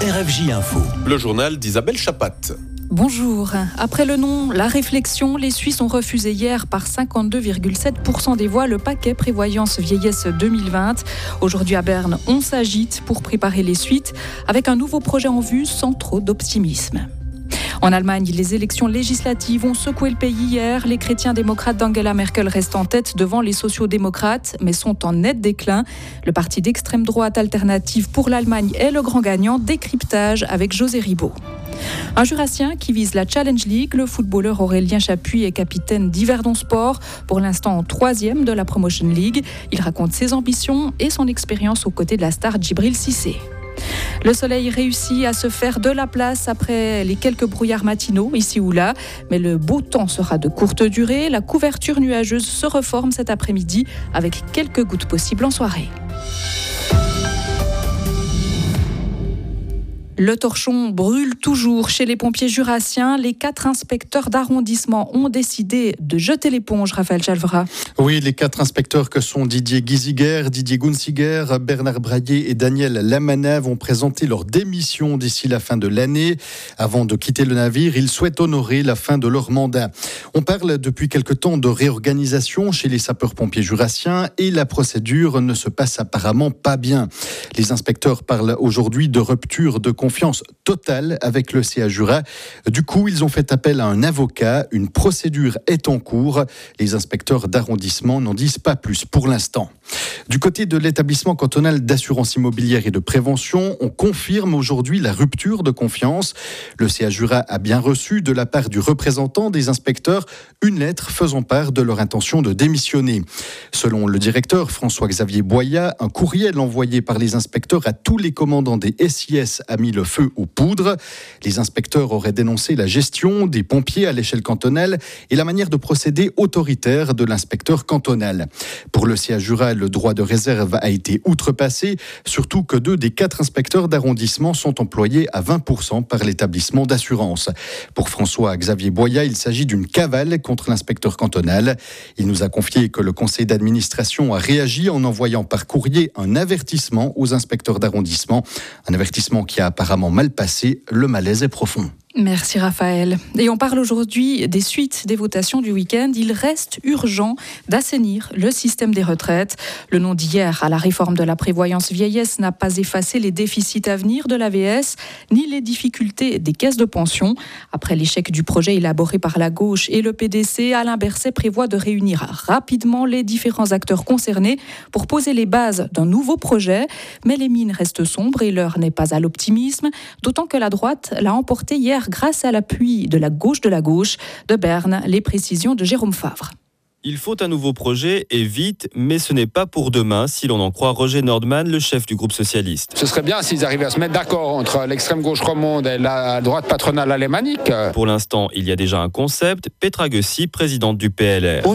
RFJ Info. Le journal d'Isabelle Chapat. Bonjour. Après le nom, la réflexion, les Suisses ont refusé hier par 52,7% des voix le paquet prévoyance vieillesse 2020. Aujourd'hui à Berne, on s'agite pour préparer les suites avec un nouveau projet en vue sans trop d'optimisme. En Allemagne, les élections législatives ont secoué le pays hier. Les chrétiens démocrates d'Angela Merkel restent en tête devant les sociaux-démocrates, mais sont en net déclin. Le parti d'extrême droite Alternative pour l'Allemagne est le grand gagnant. Décryptage avec José Ribaud. Un Jurassien qui vise la Challenge League, le footballeur Aurélien Chapuis est capitaine d'Yverdon Sport, pour l'instant en 3e de la Promotion League. Il raconte ses ambitions et son expérience aux côtés de la star Djibril Cissé. Le soleil réussit à se faire de la place après les quelques brouillards matinaux ici ou là, mais le beau temps sera de courte durée. La couverture nuageuse se reforme cet après-midi avec quelques gouttes possibles en soirée. Le torchon brûle toujours chez les pompiers jurassiens. Les 4 inspecteurs d'arrondissement ont décidé de jeter l'éponge, Raphaël Chalvera. Oui, les 4 inspecteurs que sont Didier Giesiger, Didier Gunziger, Bernard Braillet et Daniel Lamana vont présenter leur démission d'ici la fin de l'année. Avant de quitter le navire, ils souhaitent honorer la fin de leur mandat. On parle depuis quelque temps de réorganisation chez les sapeurs-pompiers jurassiens et la procédure ne se passe apparemment pas bien. Les inspecteurs parlent aujourd'hui de rupture de confiance totale avec le CA Jura. Du coup, ils ont fait appel à un avocat. Une procédure est en cours. Les inspecteurs d'arrondissement n'en disent pas plus pour l'instant. Du côté de l'établissement cantonal d'assurance immobilière et de prévention, on confirme aujourd'hui la rupture de confiance. Le CA Jura a bien reçu de la part du représentant des inspecteurs une lettre faisant part de leur intention de démissionner. Selon le directeur François-Xavier Boya, un courriel envoyé par les inspecteurs à tous les commandants des SIS a mis le feu aux poudres. Les inspecteurs auraient dénoncé la gestion des pompiers à l'échelle cantonale et la manière de procéder autoritaire de l'inspecteur cantonal. Pour le CA Jura, le droit de réserve a été outrepassé, surtout que 2 des 4 inspecteurs d'arrondissement sont employés à 20% par l'établissement d'assurance. Pour François-Xavier Boya, il s'agit d'une cavale contre l'inspecteur cantonal. Il nous a confié que le conseil d'administration a réagi en envoyant par courrier un avertissement aux inspecteurs d'arrondissement. Un avertissement qui a apparemment mal passé. Le malaise est profond. Merci Raphaël. Et on parle aujourd'hui des suites des votations du week-end. Il reste urgent d'assainir le système des retraites. Le nom d'hier à la réforme de la prévoyance vieillesse n'a pas effacé les déficits à venir de l'AVS, ni les difficultés des caisses de pension. Après l'échec du projet élaboré par la gauche et le PDC, Alain Berset prévoit de réunir rapidement les différents acteurs concernés pour poser les bases d'un nouveau projet. Mais les mines restent sombres et l'heure n'est pas à l'optimisme, d'autant que la droite l'a emporté hier grâce à l'appui de la gauche de Berne. Les précisions de Jérôme Favre. Il faut un nouveau projet et vite, mais ce n'est pas pour demain, si l'on en croit Roger Nordman, le chef du groupe socialiste. Ce serait bien s'ils arrivaient à se mettre d'accord entre l'extrême gauche romande et la droite patronale alémanique. Pour l'instant, il y a déjà un concept. Petra Gössi, présidente du PLR.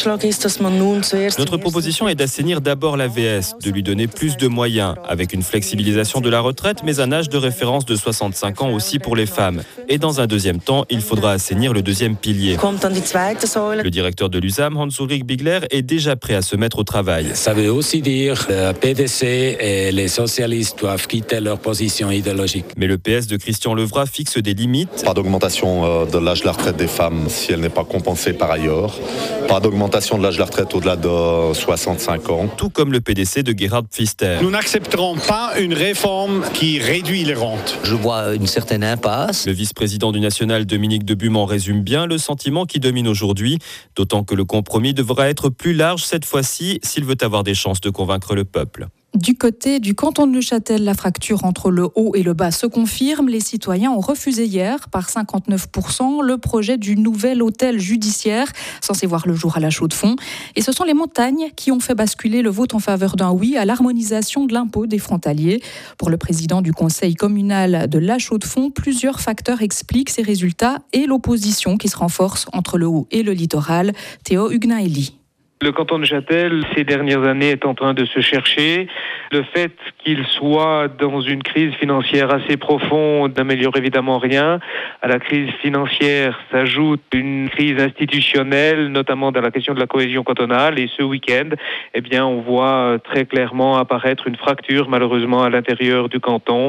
Notre proposition est d'assainir d'abord l'AVS, de lui donner plus de moyens, avec une flexibilisation de la retraite, mais un âge de référence de 65 ans aussi pour les femmes. Et dans un deuxième temps, il faudra assainir le deuxième pilier. Le directeur de l'USAM, Hans-Ulrich Bigler, est déjà prêt à se mettre au travail. Ça veut aussi dire que le PDC et les socialistes doivent quitter leur position idéologique. Mais le PS de Christian Levrat fixe des limites. Pas d'augmentation de l'âge de la retraite des femmes si elle n'est pas compensée par ailleurs. Pas d'augmentation de l'âge de la retraite au-delà de 65 ans. Tout comme le PDC de Gerhard Pfister. Nous n'accepterons pas une réforme qui réduit les rentes. Je vois une certaine impasse. Le vice-président du National, Dominique de Buman, résume bien le sentiment qui domine aujourd'hui, d'autant que le compromis devra être plus large cette fois-ci s'il veut avoir des chances de convaincre le peuple. Du côté du canton de Neuchâtel, la fracture entre le haut et le bas se confirme. Les citoyens ont refusé hier, par 59%, le projet du nouvel hôtel judiciaire, censé voir le jour à la Chaux-de-Fonds. Et ce sont les montagnes qui ont fait basculer le vote en faveur d'un oui à l'harmonisation de l'impôt des frontaliers. Pour le président du conseil communal de la Chaux-de-Fonds, plusieurs facteurs expliquent ces résultats et l'opposition qui se renforce entre le haut et le littoral. Théo Hugnaeli. Le canton de Neuchâtel, ces dernières années, est en train de se chercher. Le fait qu'il soit dans une crise financière assez profonde n'améliore évidemment rien. À la crise financière s'ajoute une crise institutionnelle, notamment dans la question de la cohésion cantonale. Et ce week-end, on voit très clairement apparaître une fracture, malheureusement, à l'intérieur du canton,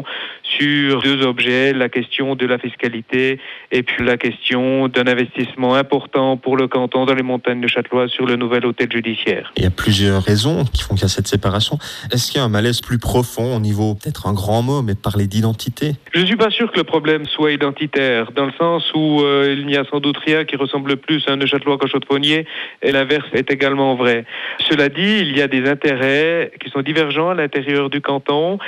sur 2 objets, la question de la fiscalité et puis la question d'un investissement important pour le canton dans les montagnes de Châtellois sur le nouvel hôtel judiciaire. Il y a plusieurs raisons qui font qu'il y a cette séparation. Est-ce qu'il y a un malaise plus profond au niveau, peut-être un grand mot, mais parler d'identité ? Je ne suis pas sûr que le problème soit identitaire, dans le sens où il n'y a sans doute rien qui ressemble plus à un Neuchâtelois qu'un Chaux-de-Fonnier, et l'inverse est également vrai. Cela dit, il y a des intérêts qui sont divergents à l'intérieur du canton,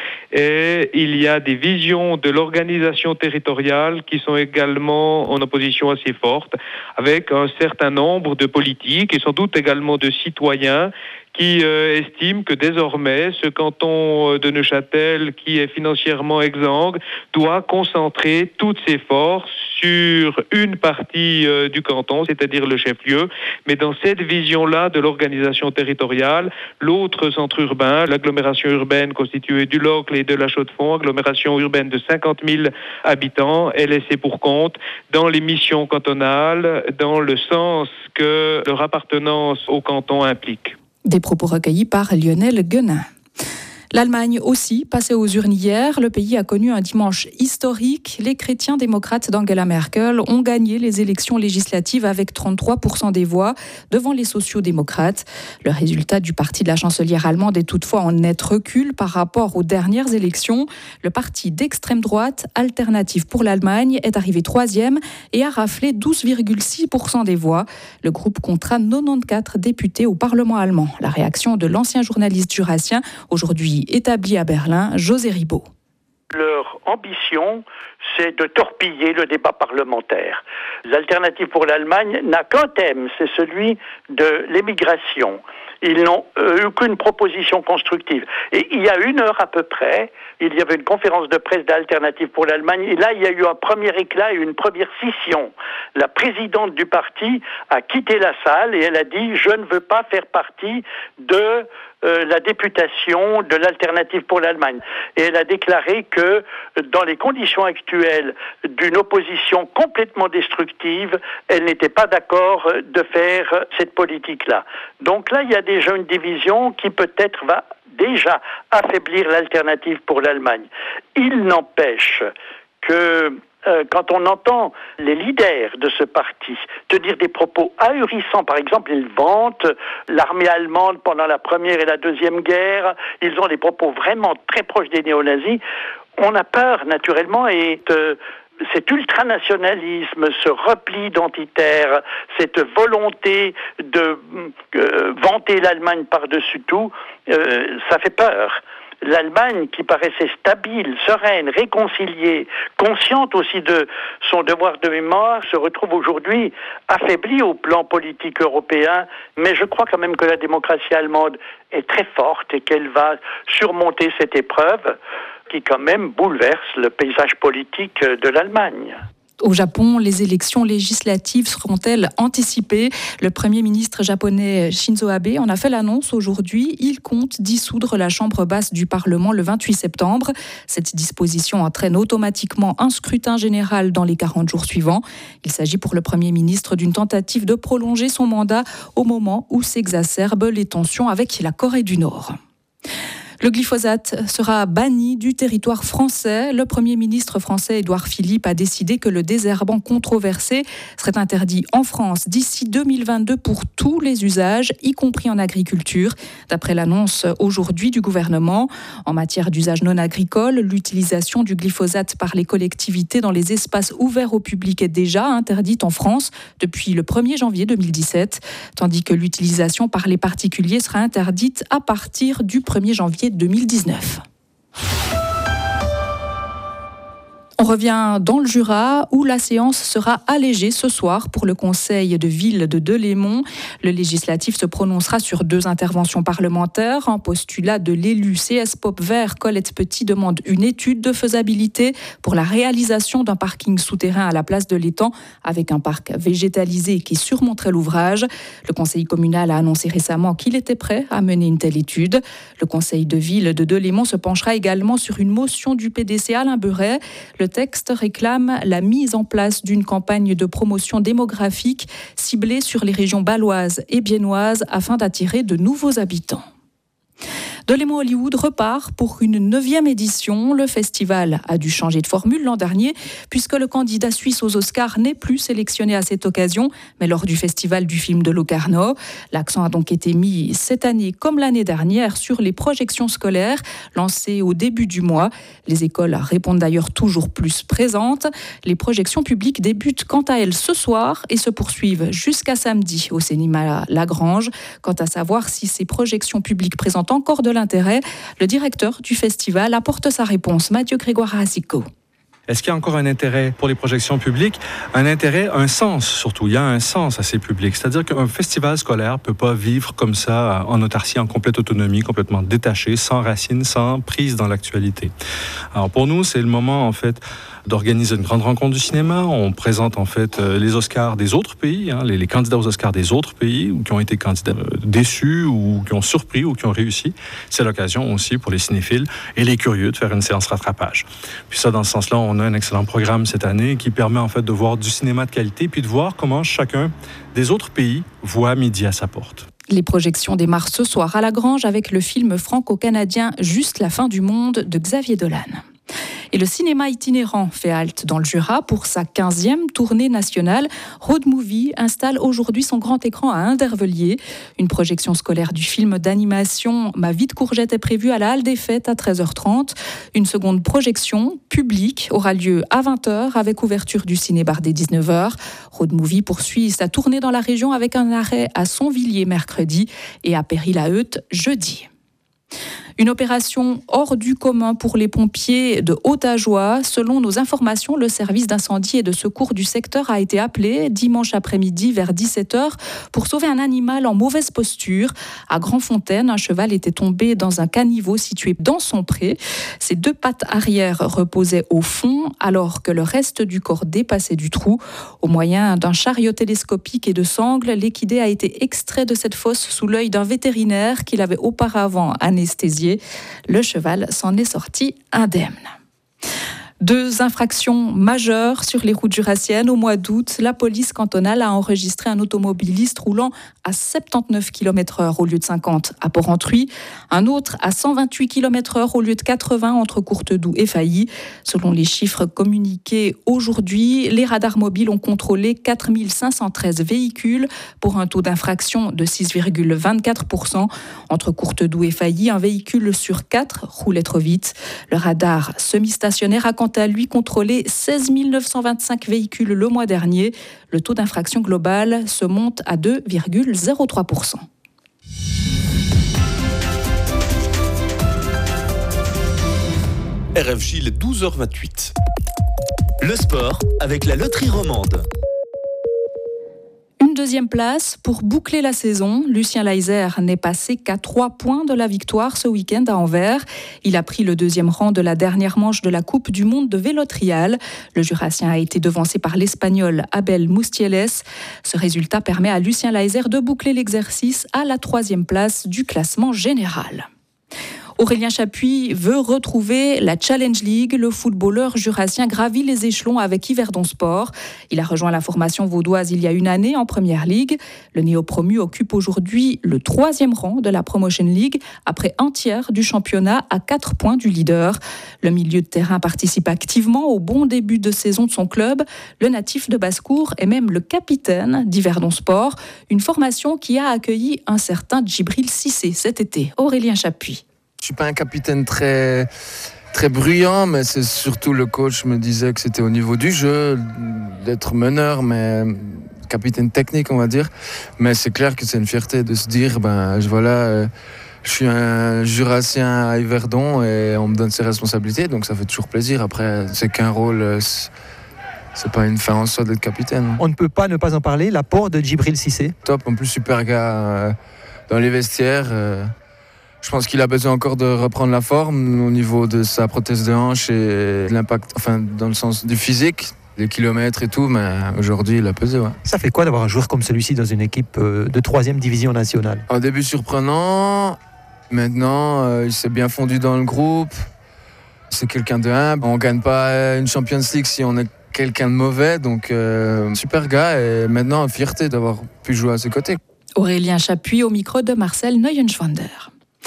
et il y a des visions de l'organisation territoriale qui sont également en opposition assez forte, avec un certain nombre de politiques et sans doute également de citoyens qui estime que désormais, ce canton de Neuchâtel, qui est financièrement exsangue, doit concentrer toutes ses forces sur une partie du canton, c'est-à-dire le chef-lieu. Mais dans cette vision-là de l'organisation territoriale, l'autre centre urbain, l'agglomération urbaine constituée du Locle et de la Chaux-de-Fonds, agglomération urbaine de 50 000 habitants, est laissée pour compte dans les missions cantonales, dans le sens que leur appartenance au canton implique. Des propos recueillis par Lionel Guenin. L'Allemagne aussi, passée aux urnes hier, le pays a connu un dimanche historique. Les chrétiens démocrates d'Angela Merkel ont gagné les élections législatives avec 33% des voix devant les sociaux-démocrates. Le résultat du parti de la chancelière allemande est toutefois en net recul par rapport aux dernières élections. Le parti d'extrême droite, Alternative pour l'Allemagne, est arrivé 3e et a raflé 12,6% des voix. Le groupe comptera 94 députés au Parlement allemand. La réaction de l'ancien journaliste jurassien, aujourd'hui établi à Berlin, José Ribaud. Leur ambition, c'est de torpiller le débat parlementaire. L'Alternative pour l'Allemagne n'a qu'un thème, c'est celui de l'émigration. Ils n'ont aucune proposition constructive. Et il y a 1 heure à peu près, il y avait une conférence de presse d'Alternative pour l'Allemagne, et là il y a eu un premier éclat et une première scission. La présidente du parti a quitté la salle et elle a dit « Je ne veux pas faire partie de la députation de l'Alternative pour l'Allemagne ». Et elle a déclaré que dans les conditions actuelles d'une opposition complètement destructive, elle n'était pas d'accord de faire cette politique-là. Donc là, il y a déjà une division qui peut-être va déjà affaiblir l'Alternative pour l'Allemagne. Il n'empêche que quand on entend les leaders de ce parti tenir des propos ahurissants, par exemple, ils vantent l'armée allemande pendant la Première et la Deuxième Guerre, ils ont des propos vraiment très proches des néo-nazis, on a peur naturellement et cet ultranationalisme, ce repli identitaire, cette volonté de vanter l'Allemagne par-dessus tout, ça fait peur. L'Allemagne, qui paraissait stable, sereine, réconciliée, consciente aussi de son devoir de mémoire, se retrouve aujourd'hui affaiblie au plan politique européen. Mais je crois quand même que la démocratie allemande est très forte et qu'elle va surmonter cette épreuve qui quand même bouleverse le paysage politique de l'Allemagne. Au Japon, les élections législatives seront-elles anticipées ? Le Premier ministre japonais Shinzo Abe en a fait l'annonce aujourd'hui. Il compte dissoudre la chambre basse du Parlement le 28 septembre. Cette disposition entraîne automatiquement un scrutin général dans les 40 jours suivants. Il s'agit pour le Premier ministre d'une tentative de prolonger son mandat au moment où s'exacerbent les tensions avec la Corée du Nord. Le glyphosate sera banni du territoire français. Le Premier ministre français Édouard Philippe a décidé que le désherbant controversé serait interdit en France d'ici 2022 pour tous les usages, y compris en agriculture. D'après l'annonce aujourd'hui du gouvernement, en matière d'usage non agricole, l'utilisation du glyphosate par les collectivités dans les espaces ouverts au public est déjà interdite en France depuis le 1er janvier 2017, tandis que l'utilisation par les particuliers sera interdite à partir du 1er janvier 2019. On revient dans le Jura où la séance sera allégée ce soir pour le conseil de ville de Deûlémont. Le législatif se prononcera sur 2 interventions parlementaires. Un postulat de l'élu CS Pop Vert, Colette Petit, demande une étude de faisabilité pour la réalisation d'un parking souterrain à la place de l'étang avec un parc végétalisé qui surmonterait l'ouvrage. Le conseil communal a annoncé récemment qu'il était prêt à mener une telle étude. Le conseil de ville de Deûlémont se penchera également sur une motion du PDC Alain Beuret. Le texte réclame la mise en place d'une campagne de promotion démographique ciblée sur les régions baloises et biennoises afin d'attirer de nouveaux habitants. Dolémo Hollywood repart pour une 9e édition. Le festival a dû changer de formule l'an dernier puisque le candidat suisse aux Oscars n'est plus sélectionné à cette occasion, mais lors du festival du film de Locarno. L'accent a donc été mis cette année comme l'année dernière sur les projections scolaires lancées au début du mois. Les écoles répondent d'ailleurs toujours plus présentes. Les projections publiques débutent quant à elles ce soir et se poursuivent jusqu'à samedi au cinéma Lagrange. Quant à savoir si ces projections publiques présentent encore de l'intérêt, le directeur du festival apporte sa réponse. Mathieu Grégoire Asico. Est-ce qu'il y a encore un intérêt pour les projections publiques? Un intérêt, un sens surtout. Il y a un sens à ces publics. C'est-à-dire qu'un festival scolaire ne peut pas vivre comme ça, en autarcie, en complète autonomie, complètement détaché, sans racines, sans prise dans l'actualité. Alors pour nous, c'est le moment en fait d'organiser une grande rencontre du cinéma. On présente en fait les Oscars des autres pays, les candidats aux Oscars des autres pays, ou qui ont été candidats déçus, ou qui ont surpris, ou qui ont réussi. C'est l'occasion aussi pour les cinéphiles et les curieux de faire une séance rattrapage. Puis ça, dans ce sens-là, on a un excellent programme cette année qui permet en fait de voir du cinéma de qualité, puis de voir comment chacun des autres pays voit midi à sa porte. Les projections démarrent ce soir à Lagrange avec le film franco-canadien Juste la fin du monde de Xavier Dolan. Et le cinéma itinérant fait halte dans le Jura pour sa 15e tournée nationale. Road Movie installe aujourd'hui son grand écran à Indervellier. Une projection scolaire du film d'animation Ma vie de courgette est prévue à la Halle des Fêtes à 13h30. Une seconde projection publique aura lieu à 20h avec ouverture du ciné-bar dès 19h. Road Movie poursuit sa tournée dans la région avec un arrêt à Sonvilliers mercredi et à Péry-la-Heute jeudi. Une opération hors du commun pour les pompiers de Haute-Ajoie. Selon nos informations, le service d'incendie et de secours du secteur a été appelé dimanche après-midi vers 17h pour sauver un animal en mauvaise posture. À Grandfontaine, un cheval était tombé dans un caniveau situé dans son pré. Ses 2 pattes arrière reposaient au fond alors que le reste du corps dépassait du trou. Au moyen d'un chariot télescopique et de sangles, l'équidé a été extrait de cette fosse sous l'œil d'un vétérinaire qui l'avait auparavant anesthésié. Le cheval s'en est sorti indemne. 2 infractions majeures sur les routes jurassiennes. Au mois d'août, la police cantonale a enregistré un automobiliste roulant à 79 km/h au lieu de 50 à Port-Entruy. Un autre à 128 km/h au lieu de 80 entre Courtedoux et Failly. Selon les chiffres communiqués aujourd'hui, les radars mobiles ont contrôlé 4513 véhicules pour un taux d'infraction de 6,24%. Entre Courtedoux et Failly, un véhicule sur 4 roulait trop vite. Le radar semi-stationnaire a quant à lui contrôlé 16 925 véhicules le mois dernier. Le taux d'infraction global se monte à 2,03%. RFJ, il est 12h28. Le sport avec la loterie romande. Une 2e place pour boucler la saison. Lucien Laiser n'est passé qu'à 3 points de la victoire ce week-end à Anvers. Il a pris le 2e rang de la dernière manche de la Coupe du Monde de vélo trial. Le Jurassien a été devancé par l'Espagnol Abel Mustieles. Ce résultat permet à Lucien Laiser de boucler l'exercice à la 3e place du classement général. Aurélien Chapuis veut retrouver la Challenge League. Le footballeur jurassien gravit les échelons avec Yverdon Sport. Il a rejoint la formation vaudoise il y a une année en Première Ligue. Le néo-promu occupe aujourd'hui le 3e rang de la Promotion League, après un tiers du championnat à 4 points du leader. Le milieu de terrain participe activement au bon début de saison de son club. Le natif de Basse-Cour est même le capitaine d'Yverdon Sport, une formation qui a accueilli un certain Djibril Cissé cet été. Aurélien Chapuis. Je suis pas un capitaine très bruyant, mais c'est surtout le coach me disait que c'était au niveau du jeu, d'être meneur, mais capitaine technique, on va dire. Mais c'est clair que c'est une fierté de se dire, je suis un Jurassien à Yverdon et on me donne ses responsabilités, donc ça fait toujours plaisir. Après, c'est qu'un rôle, c'est pas une fin en soi d'être capitaine. On ne peut pas ne pas en parler, l'apport de Djibril Cissé. Top, en plus super gars dans les vestiaires. Je pense qu'il a besoin encore de reprendre la forme au niveau de sa prothèse de hanche et l'impact, dans le sens du physique, les kilomètres et tout, mais aujourd'hui il a pesé. Ouais. Ça fait quoi d'avoir un joueur comme celui-ci dans une équipe de 3e division nationale ? Au début surprenant, maintenant il s'est bien fondu dans le groupe, c'est quelqu'un de humble, on ne gagne pas une Champions League si on est quelqu'un de mauvais, donc super gars et maintenant fierté d'avoir pu jouer à ses côtés. Aurélien Chapuis au micro de Marcel Neuenschwander.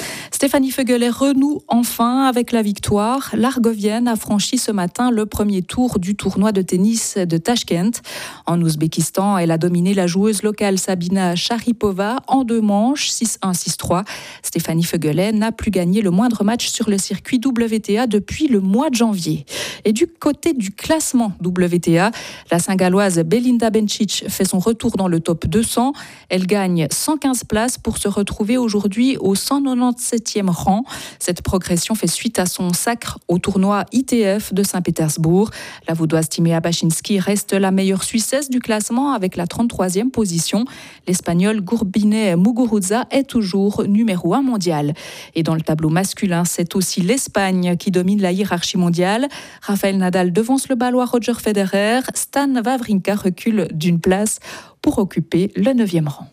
Stéphanie Feguelet renoue enfin avec la victoire. L'Argovienne a franchi ce matin le premier tour du tournoi de tennis de Tashkent. En Ouzbékistan, elle a dominé la joueuse locale Sabina Sharipova en 2 manches, 6-1, 6-3. Stéphanie Feguelet n'a plus gagné le moindre match sur le circuit WTA depuis le mois de janvier. Et du côté du classement WTA, la Saint-Galloise Belinda Bencic fait son retour dans le top 200. Elle gagne 115 places pour se retrouver aujourd'hui au 197e rang. Cette progression fait suite à son sacre au tournoi ITF de Saint-Pétersbourg. La Vaudoise Timea Bachinski reste la meilleure Suissesse du classement avec la 33e position. L'Espagnol Gurbiné Muguruza est toujours numéro 1 mondial. Et dans le tableau masculin, c'est aussi l'Espagne qui domine la hiérarchie mondiale. Rafael Nadal devance le Balois Roger Federer. Stan Wawrinka recule d'une place pour occuper le 9e rang.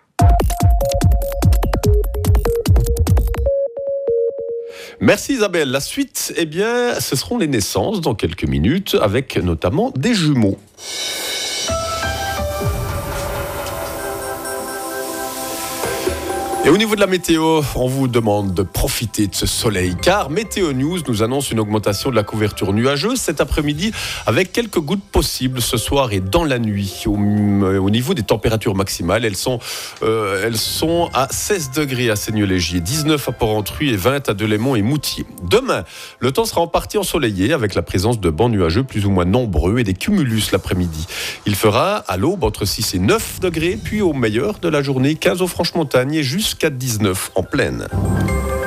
Merci Isabelle. La suite, ce seront les naissances dans quelques minutes, avec notamment des jumeaux. Et au niveau de la météo, on vous demande de profiter de ce soleil, car Météo News nous annonce une augmentation de la couverture nuageuse cet après-midi, avec quelques gouttes possibles ce soir et dans la nuit. Au niveau des températures maximales, elles sont à 16 degrés à Seigneux-Légier, 19 à Porrentruy et 20 à Delémont et Moutier. Demain, le temps sera en partie ensoleillé, avec la présence de bancs nuageux plus ou moins nombreux et des cumulus l'après-midi. Il fera à l'aube entre 6 et 9 degrés, puis au meilleur de la journée, 15 aux Franches-Montagnes et jusqu'à 19 en plaine.